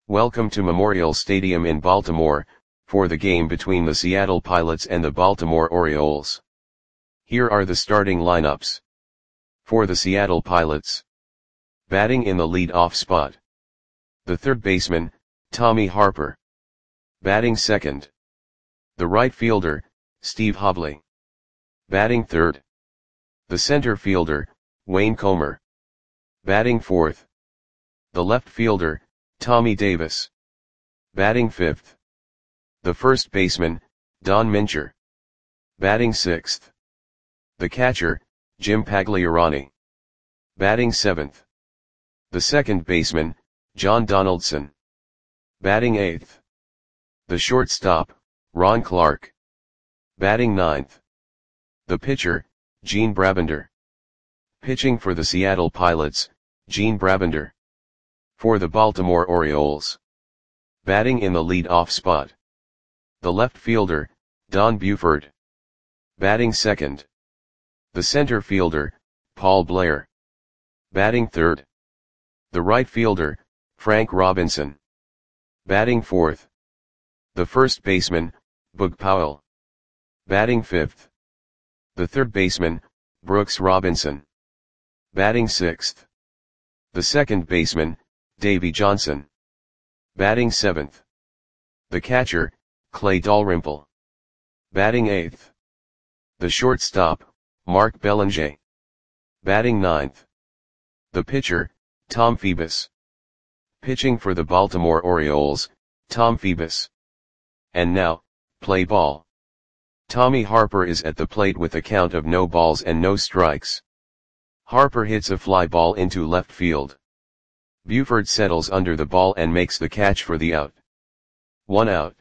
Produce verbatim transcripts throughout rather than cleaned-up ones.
Welcome to Memorial Stadium in Baltimore, for the game between the Seattle Pilots and the Baltimore Orioles. Here are the starting lineups. For the Seattle Pilots. Batting in the lead-off spot. The third baseman, Tommy Harper. Batting second. The right fielder, Steve Hobley. Batting third. The center fielder, Wayne Comer. Batting fourth. The left fielder, Tommy Davis. Batting fifth. The first baseman, Don Mincher. Batting sixth. The catcher, Jim Pagliarani. Batting seventh. The second baseman, John Donaldson. Batting eighth. The shortstop, Ron Clark. Batting ninth. The pitcher, Gene Brabender. Pitching for the Seattle Pilots, Gene Brabender. For the Baltimore Orioles. Batting in the lead-off spot. The left fielder, Don Buford. Batting second. The center fielder, Paul Blair. Batting third. The right fielder, Frank Robinson. Batting fourth. The first baseman, Bug Powell. Batting fifth. The third baseman, Brooks Robinson. Batting sixth. The second baseman, Davey Johnson. Batting seventh. The catcher, Clay Dalrymple. Batting eighth. The shortstop, Mark Belanger. Batting ninth. The pitcher, Tom Phoebus. Pitching for the Baltimore Orioles, Tom Phoebus. And now, play ball. Tommy Harper is at the plate with a count of no balls and no strikes. Harper hits a fly ball into left field. Buford settles under the ball and makes the catch for the out. One out.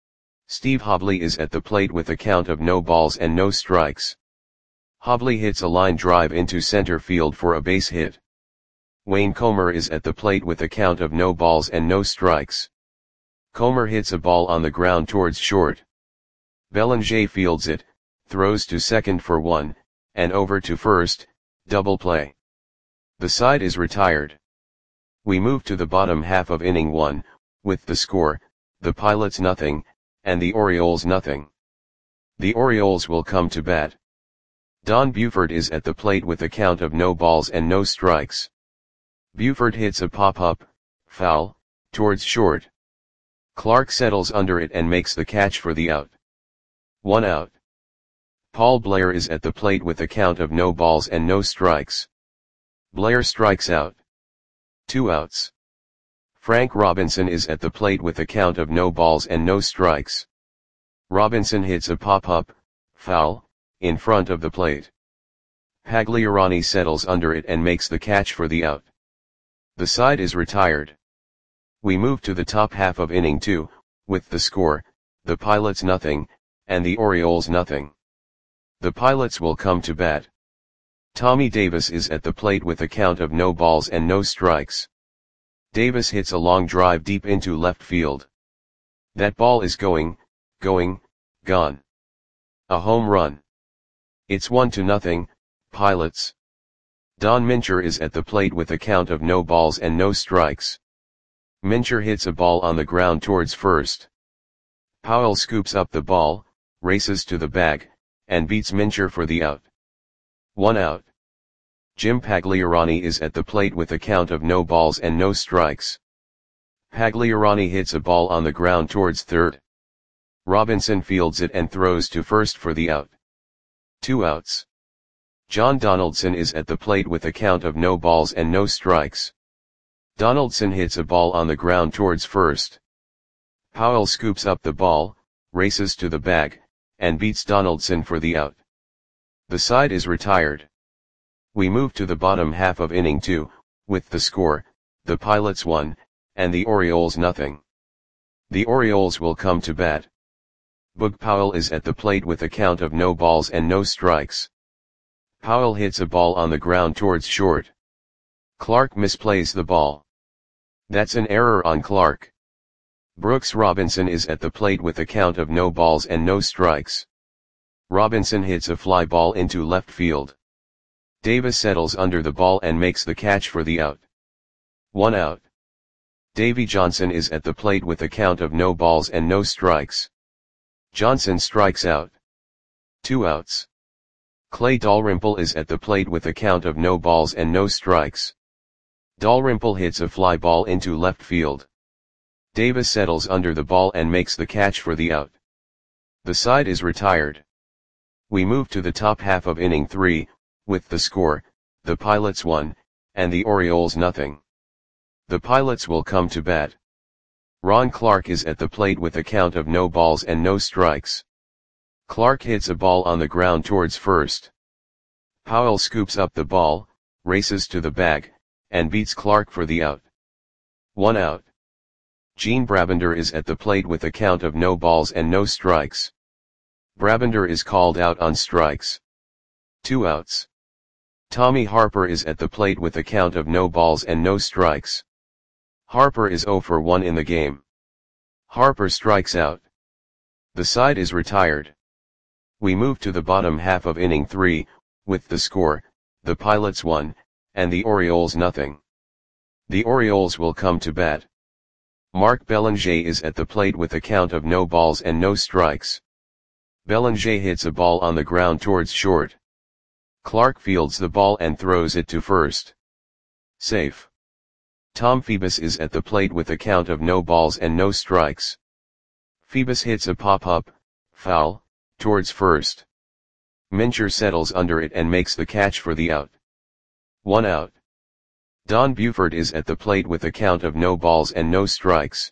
Steve Hobley is at the plate with a count of no balls and no strikes. Hobley hits a line drive into center field for a base hit. Wayne Comer is at the plate with a count of no balls and no strikes. Comer hits a ball on the ground towards short. Belanger fields it, throws to second for one, and over to first, double play. The side is retired. We move to the bottom half of inning one, with the score, the Pilots nothing, and the Orioles nothing. The Orioles will come to bat. Don Buford is at the plate with a count of no balls and no strikes. Buford hits a pop-up, foul, towards short. Clark settles under it and makes the catch for the out. One out. Paul Blair is at the plate with a count of no balls and no strikes. Blair strikes out. Two outs. Frank Robinson is at the plate with a count of no balls and no strikes. Robinson hits a pop-up, foul, in front of the plate. Pagliarani settles under it and makes the catch for the out. The side is retired. We move to the top half of inning two, with the score, the Pilots nothing, and the Orioles nothing. The Pilots will come to bat. Tommy Davis is at the plate with a count of no balls and no strikes. Davis hits a long drive deep into left field. That ball is going, going, gone. A home run. It's one to nothing, Pilots. Don Mincher is at the plate with a count of no balls and no strikes. Mincher hits a ball on the ground towards first. Powell scoops up the ball, races to the bag, and beats Mincher for the out. One out. Jim Pagliarani is at the plate with a count of no balls and no strikes. Pagliarani hits a ball on the ground towards third. Robinson fields it and throws to first for the out. Two outs. John Donaldson is at the plate with a count of no balls and no strikes. Donaldson hits a ball on the ground towards first. Powell scoops up the ball, races to the bag, and beats Donaldson for the out. The side is retired. We move to the bottom half of inning two, with the score, the Pilots one, and the Orioles nothing. The Orioles will come to bat. Bug Powell is at the plate with a count of no balls and no strikes. Powell hits a ball on the ground towards short. Clark misplays the ball. That's an error on Clark. Brooks Robinson is at the plate with a count of no balls and no strikes. Robinson hits a fly ball into left field. Davis settles under the ball and makes the catch for the out. One out. Davy Johnson is at the plate with a count of no balls and no strikes. Johnson strikes out. Two outs. Clay Dalrymple is at the plate with a count of no balls and no strikes. Dalrymple hits a fly ball into left field. Davis settles under the ball and makes the catch for the out. The side is retired. We move to the top half of inning three, with the score, the Pilots one, and the Orioles nothing. The Pilots will come to bat. Ron Clark is at the plate with a count of no balls and no strikes. Clark hits a ball on the ground towards first. Powell scoops up the ball, races to the bag, and beats Clark for the out. One out. Gene Brabender is at the plate with a count of no balls and no strikes. Brabender is called out on strikes. Two outs. Tommy Harper is at the plate with a count of no balls and no strikes. Harper is oh for one in the game. Harper strikes out. The side is retired. We move to the bottom half of inning three, with the score, the Pilots one, and the Orioles nothing. The Orioles will come to bat. Mark Belanger is at the plate with a count of no balls and no strikes. Belanger hits a ball on the ground towards short. Clark fields the ball and throws it to first. Safe. Tom Phoebus is at the plate with a count of no balls and no strikes. Phoebus hits a pop-up, foul, towards first. Mincher settles under it and makes the catch for the out. One out. Don Buford is at the plate with a count of no balls and no strikes.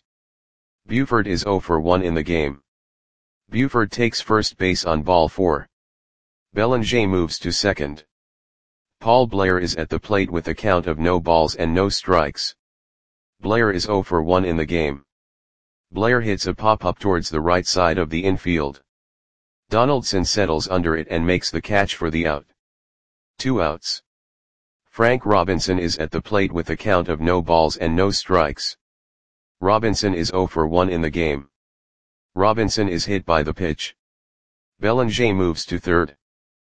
Buford is oh for one in the game. Buford takes first base on ball four. Belanger moves to second. Paul Blair is at the plate with a count of no balls and no strikes. Blair is oh for one in the game. Blair hits a pop-up towards the right side of the infield. Donaldson settles under it and makes the catch for the out. Two outs. Frank Robinson is at the plate with a count of no balls and no strikes. Robinson is oh for one in the game. Robinson is hit by the pitch. Belanger moves to third.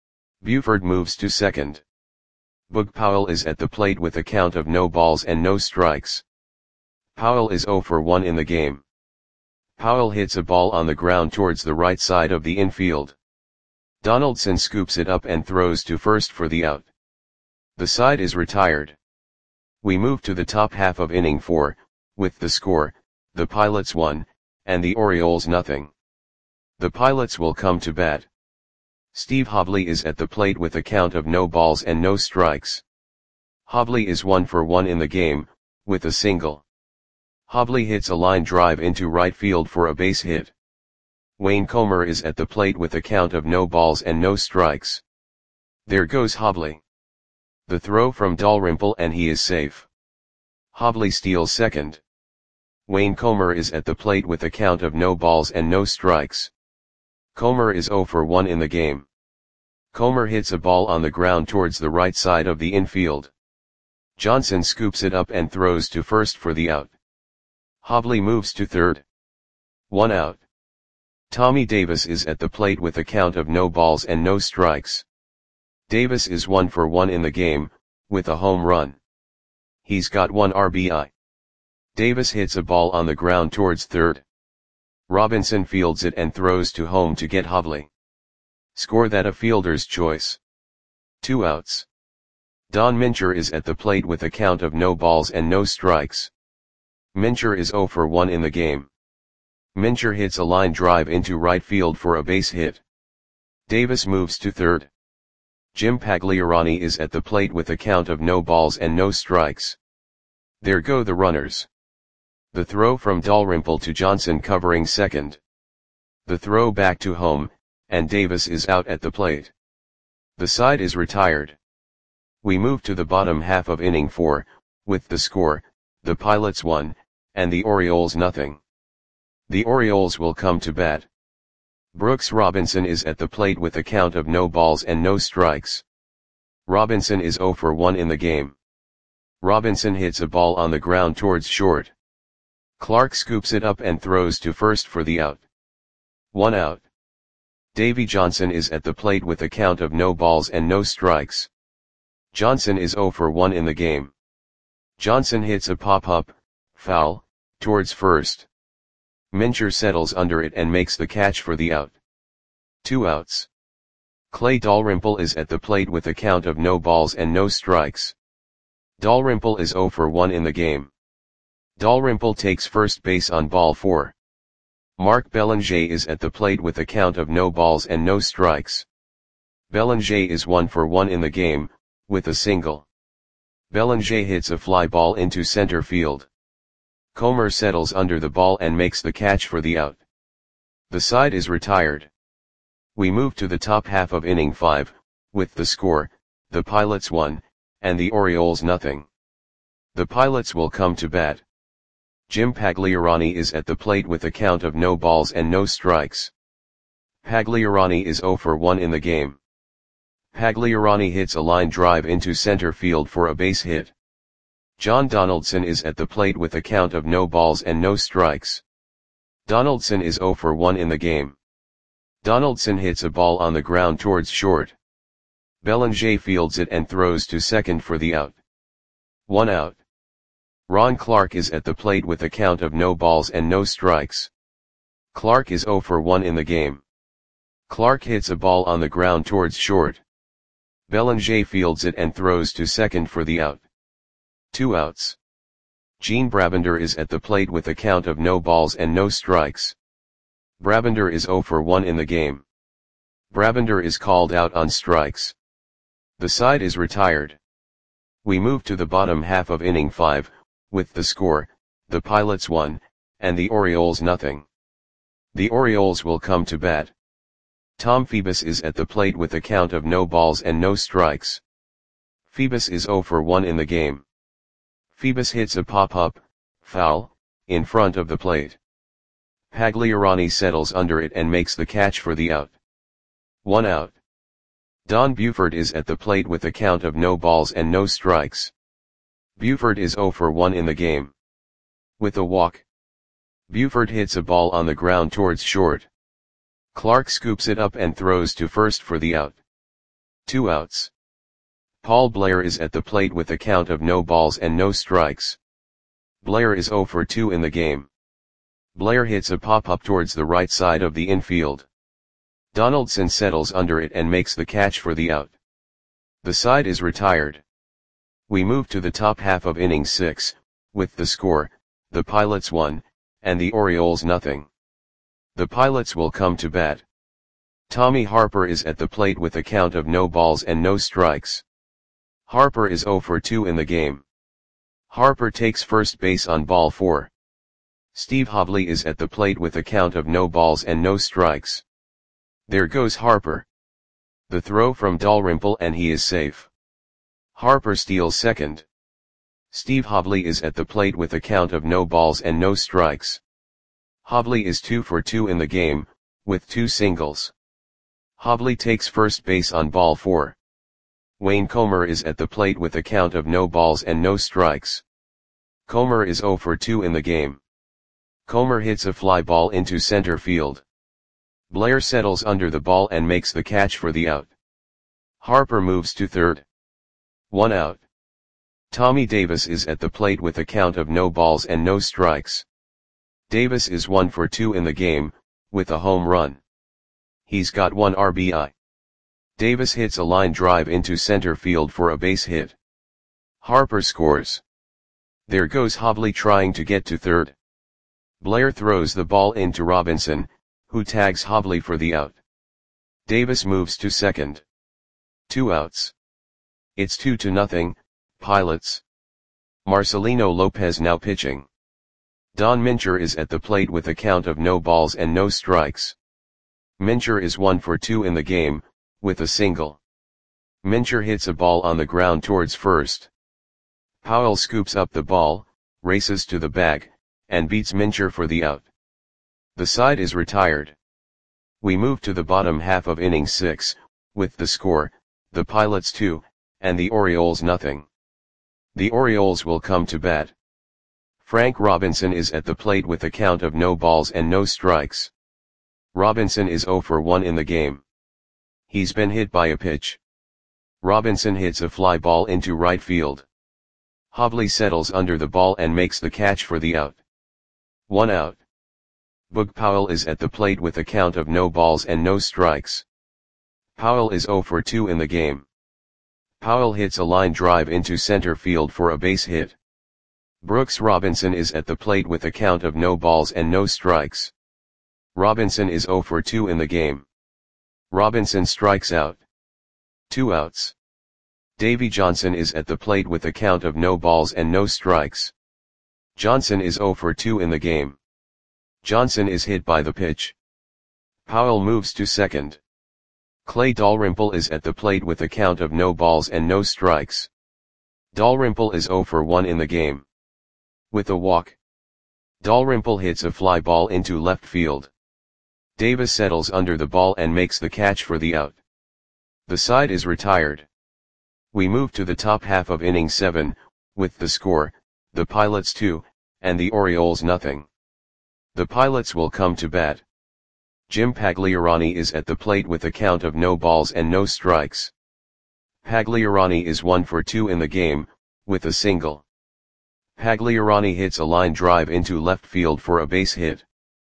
Buford moves to second. Boog Powell is at the plate with a count of no balls and no strikes. Powell is oh for one in the game. Powell hits a ball on the ground towards the right side of the infield. Donaldson scoops it up and throws to first for the out. The side is retired. We move to the top half of inning four, with the score, the Pilots one, and the Orioles nothing. The Pilots will come to bat. Steve Hobley is at the plate with a count of no balls and no strikes. Hobley is one for one in the game, with a single. Hobley hits a line drive into right field for a base hit. Wayne Comer is at the plate with a count of no balls and no strikes. There goes Hobley. The throw from Dalrymple and he is safe. Hobley steals second. Wayne Comer is at the plate with a count of no balls and no strikes. Comer is oh for one in the game. Comer hits a ball on the ground towards the right side of the infield. Johnson scoops it up and throws to first for the out. Hobley moves to third. One out. Tommy Davis is at the plate with a count of no balls and no strikes. Davis is one for one in the game, with a home run. He's got one R B I. Davis hits a ball on the ground towards third. Robinson fields it and throws to home to get Hobley. Score that a fielder's choice. Two outs. Don Mincher is at the plate with a count of no balls and no strikes. Mincher is oh for one in the game. Mincher hits a line drive into right field for a base hit. Davis moves to third. Jim Pagliarani is at the plate with a count of no balls and no strikes. There go the runners. The throw from Dalrymple to Johnson covering second. The throw back to home, and Davis is out at the plate. The side is retired. We move to the bottom half of inning four, with the score, the Pilots one, and the Orioles nothing. The Orioles will come to bat. Brooks Robinson is at the plate with a count of no balls and no strikes. Robinson is oh for one in the game. Robinson hits a ball on the ground towards short. Clark scoops it up and throws to first for the out. One out. Davy Johnson is at the plate with a count of no balls and no strikes. Johnson is oh for one in the game. Johnson hits a pop-up, foul, Towards first. Mincher settles under it and makes the catch for the out. Two outs. Clay Dalrymple is at the plate with a count of no balls and no strikes. Dalrymple is oh for one in the game. Dalrymple takes first base on ball four. Mark Belanger is at the plate with a count of no balls and no strikes. Belanger is one for one in the game, with a single. Belanger hits a fly ball into center field. Comer settles under the ball and makes the catch for the out. The side is retired. We move to the top half of inning five, with the score, the Pilots one, and the Orioles nothing. The Pilots will come to bat. Jim Pagliarani is at the plate with a count of no balls and no strikes. Pagliarani is oh for one in the game. Pagliarani hits a line drive into center field for a base hit. John Donaldson is at the plate with a count of no balls and no strikes. Donaldson is oh for one in the game. Donaldson hits a ball on the ground towards short. Belanger fields it and throws to second for the out. One out. Ron Clark is at the plate with a count of no balls and no strikes. Clark is oh for one in the game. Clark hits a ball on the ground towards short. Belanger fields it and throws to second for the out. Two outs. Gene Brabender is at the plate with a count of no balls and no strikes. Brabender is oh for one in the game. Brabender is called out on strikes. The side is retired. We move to the bottom half of inning five, with the score, the Pilots one, and the Orioles nothing. The Orioles will come to bat. Tom Phoebus is at the plate with a count of no balls and no strikes. Phoebus is oh for one in the game. Phoebus hits a pop-up, foul, in front of the plate. Pagliarani settles under it and makes the catch for the out. One out. Don Buford is at the plate with a count of no balls and no strikes. Buford is oh for one in the game. With a walk. Buford hits a ball on the ground towards short. Clark scoops it up and throws to first for the out. Two outs. Paul Blair is at the plate with a count of no balls and no strikes. Blair is oh for two in the game. Blair hits a pop-up towards the right side of the infield. Donaldson settles under it and makes the catch for the out. The side is retired. We move to the top half of inning six, with the score, the Pilots one, and the Orioles nothing. The Pilots will come to bat. Tommy Harper is at the plate with a count of no balls and no strikes. Harper is oh for two in the game. Harper takes first base on ball four. Steve Hobley is at the plate with a count of no balls and no strikes. There goes Harper. The throw from Dalrymple and he is safe. Harper steals second. Steve Hobley is at the plate with a count of no balls and no strikes. Hobley is two for two in the game, with two singles. Hobley takes first base on ball four. Wayne Comer is at the plate with a count of no balls and no strikes. Comer is oh for two in the game. Comer hits a fly ball into center field. Blair settles under the ball and makes the catch for the out. Harper moves to third. One out. Tommy Davis is at the plate with a count of no balls and no strikes. Davis is one for two in the game, with a home run. He's got one R B I. Davis hits a line drive into center field for a base hit. Harper scores. There goes Hobley trying to get to third. Blair throws the ball into Robinson, who tags Hobley for the out. Davis moves to second. Two outs. It's two to nothing, Pilots. Marcelino Lopez now pitching. Don Mincher is at the plate with a count of no balls and no strikes. Mincher is one for two in the game, with a single. Mincher hits a ball on the ground towards first. Powell scoops up the ball, races to the bag, and beats Mincher for the out. The side is retired. We move to the bottom half of inning six, with the score, the Pilots two, and the Orioles nothing. The Orioles will come to bat. Frank Robinson is at the plate with a count of no balls and no strikes. Robinson is oh for one in the game. He's been hit by a pitch. Robinson hits a fly ball into right field. Hobley settles under the ball and makes the catch for the out. One out. Boog Powell is at the plate with a count of no balls and no strikes. Powell is zero for two in the game. Powell hits a line drive into center field for a base hit. Brooks Robinson is at the plate with a count of no balls and no strikes. Robinson is zero for two in the game. Robinson strikes out. Two outs. Davy Johnson is at the plate with a count of no balls and no strikes. Johnson is zero for two in the game. Johnson is hit by the pitch. Powell moves to second. Clay Dalrymple is at the plate with a count of no balls and no strikes. Dalrymple is zero for one in the game. With a walk, Dalrymple hits a fly ball into left field. Davis settles under the ball and makes the catch for the out. The side is retired. We move to the top half of inning seven, with the score, the Pilots two, and the Orioles nothing. The Pilots will come to bat. Jim Pagliarani is at the plate with a count of no balls and no strikes. Pagliarani is one for two in the game, with a single. Pagliarani hits a line drive into left field for a base hit.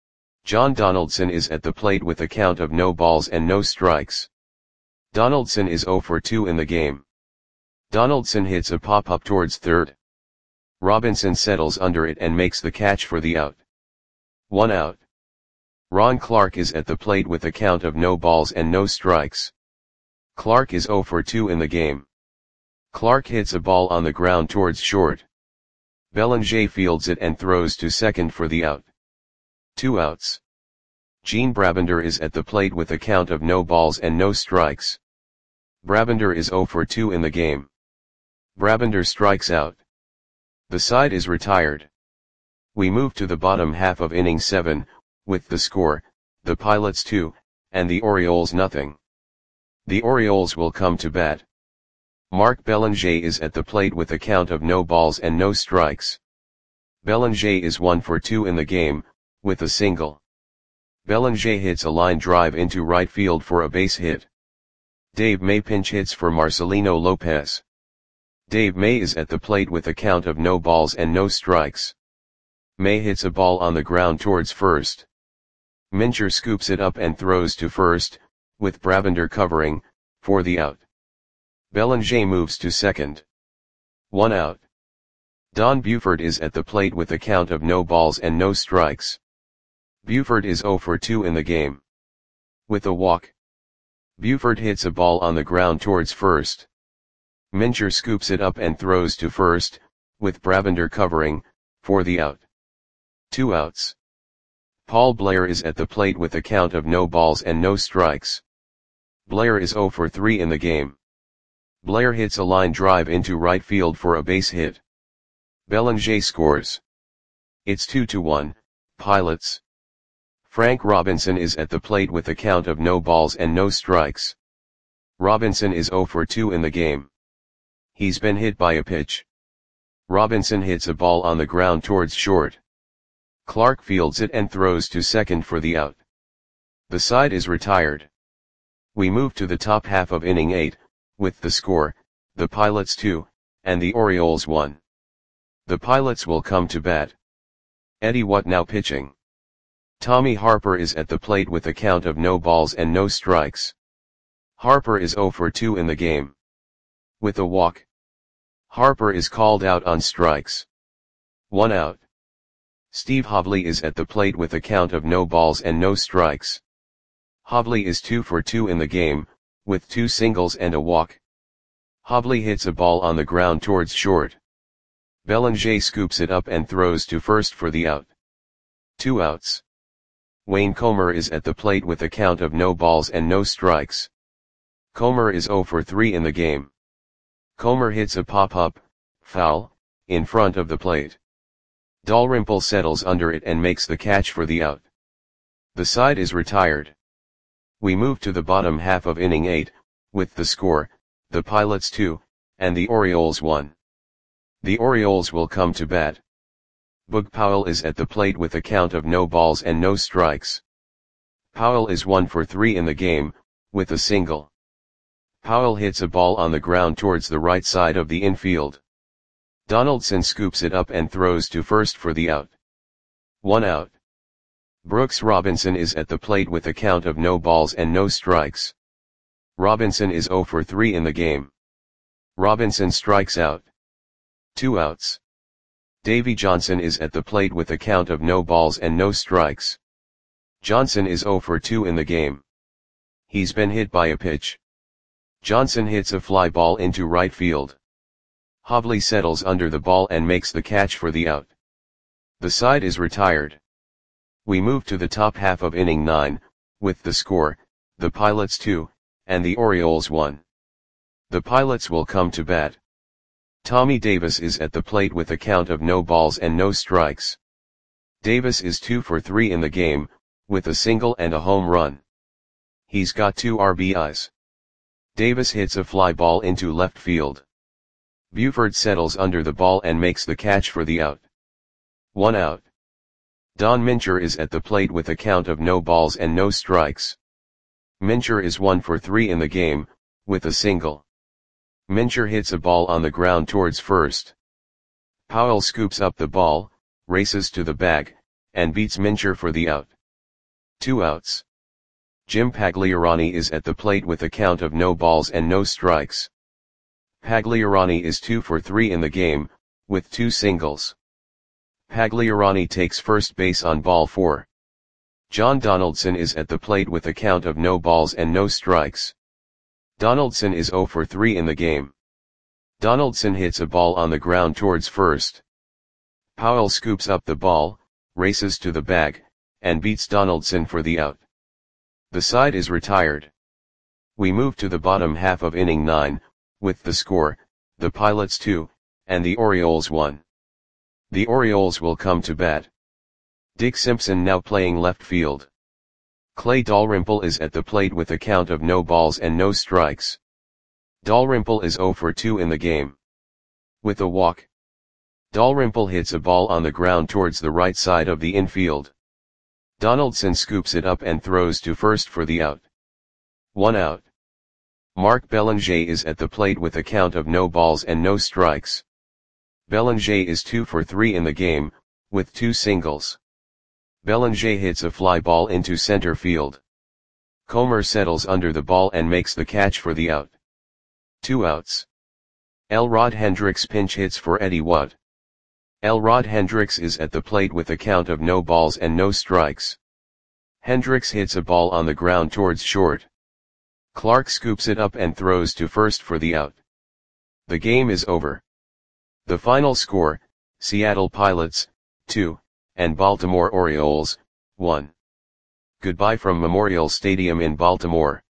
John Donaldson is at the plate with a count of no balls and no strikes. Donaldson is zero for two in the game. Donaldson hits a pop-up towards third. Robinson settles under it and makes the catch for the out. One out. Ron Clark is at the plate with a count of no balls and no strikes. Clark is zero for two in the game. Clark hits a ball on the ground towards short. Bellinger fields it and throws to second for the out. Two outs. Gene Brabender is at the plate with a count of no balls and no strikes. Brabender is zero for two in the game. Brabender strikes out. The side is retired. We move to the bottom half of inning seven, with the score, the Pilots two, and the Orioles nothing. The Orioles will come to bat. Mark Bellinger is at the plate with a count of no balls and no strikes. Bellinger is one for two in the game, with a single. Bellinger hits a line drive into right field for a base hit. Dave May pinch hits for Marcelino Lopez. Dave May is at the plate with a count of no balls and no strikes. May hits a ball on the ground towards first. Mincher scoops it up and throws to first, with Brabender covering, for the out. Bellinger moves to second. One out. Don Buford is at the plate with a count of no balls and no strikes. Buford is zero for two in the game. With a walk, Buford hits a ball on the ground towards first. Mincher scoops it up and throws to first, with Brabender covering, for the out. Two outs. Paul Blair is at the plate with a count of no balls and no strikes. Blair is zero for three in the game. Blair hits a line drive into right field for a base hit. Bellinger scores. It's two to one, Pilots. Frank Robinson is at the plate with a count of no balls and no strikes. Robinson is zero for two in the game. He's been hit by a pitch. Robinson hits a ball on the ground towards short. Clark fields it and throws to second for the out. The side is retired. We move to the top half of inning eight, with the score, the Pilots two, and the Orioles one. The Pilots will come to bat. Eddie Whatnow pitching. Tommy Harper is at the plate with a count of no balls and no strikes. Harper is zero for two in the game. With a walk, Harper is called out on strikes. One out. Steve Hovley is at the plate with a count of no balls and no strikes. Hovley is two for two in the game, with two singles and a walk. Hovley hits a ball on the ground towards short. Bellinger scoops it up and throws to first for the out. Two outs. Wayne Comer is at the plate with a count of no balls and no strikes. Comer is zero for three in the game. Comer hits a pop-up, foul, in front of the plate. Dalrymple settles under it and makes the catch for the out. The side is retired. We move to the bottom half of inning eight, with the score, the Pilots two, and the Orioles one. The Orioles will come to bat. Boog Powell is at the plate with a count of no balls and no strikes. Powell is one for three in the game, with a single. Powell hits a ball on the ground towards the right side of the infield. Donaldson scoops it up and throws to first for the out. One out. Brooks Robinson is at the plate with a count of no balls and no strikes. Robinson is zero for three in the game. Robinson strikes out. Two outs. Davy Johnson is at the plate with a count of no balls and no strikes. Johnson is zero for two in the game. He's been hit by a pitch. Johnson hits a fly ball into right field. Hovley settles under the ball and makes the catch for the out. The side is retired. We move to the top half of inning nine, with the score, the Pilots two, and the Orioles one. The Pilots will come to bat. Tommy Davis is at the plate with a count of no balls and no strikes. Davis is two for three in the game, with a single and a home run. He's got two R B Is. Davis hits a fly ball into left field. Buford settles under the ball and makes the catch for the out. One out. Don Mincher is at the plate with a count of no balls and no strikes. Mincher is one for three in the game, with a single. Mincher hits a ball on the ground towards first. Powell scoops up the ball, races to the bag, and beats Mincher for the out. Two outs. Jim Pagliarani is at the plate with a count of no balls and no strikes. Pagliarani is two for three in the game, with two singles. Pagliarani takes first base on ball four. John Donaldson is at the plate with a count of no balls and no strikes. Donaldson is zero for three in the game. Donaldson hits a ball on the ground towards first. Powell scoops up the ball, races to the bag, and beats Donaldson for the out. The side is retired. We move to the bottom half of inning nine, with the score, the Pilots two, and the Orioles one. The Orioles will come to bat. Dick Simpson now playing left field. Clay Dalrymple is at the plate with a count of no balls and no strikes. Dalrymple is zero for two in the game. With a walk. Dalrymple hits a ball on the ground towards the right side of the infield. Donaldson scoops it up and throws to first for the out. One out. Mark Belanger is at the plate with a count of no balls and no strikes. Belanger is two for three in the game, with two singles. Belanger hits a fly ball into center field. Comer settles under the ball and makes the catch for the out. Two outs. Elrod Hendricks pinch hits for Eddie Watt. Elrod Hendricks is at the plate with a count of no balls and no strikes. Hendricks hits a ball on the ground towards short. Clark scoops it up and throws to first for the out. The game is over. The final score, Seattle Pilots, two, and Baltimore Orioles, one. Goodbye from Memorial Stadium in Baltimore.